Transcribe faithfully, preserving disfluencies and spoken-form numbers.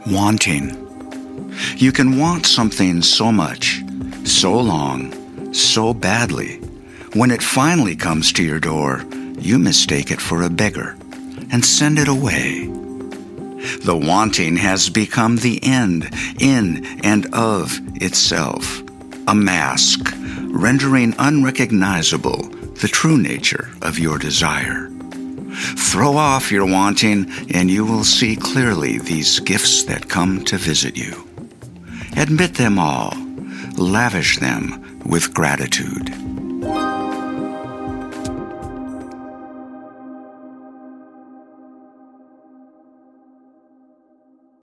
Wanting. You can want something so much, so long, so badly. When it finally comes to your door, you mistake it for a beggar and send it away. The wanting has become the end, in and of itself, a mask, rendering unrecognizable the true nature of your desire. Throw off your wanting, and you will see clearly these gifts that come to visit you. Admit them all. Lavish them with gratitude.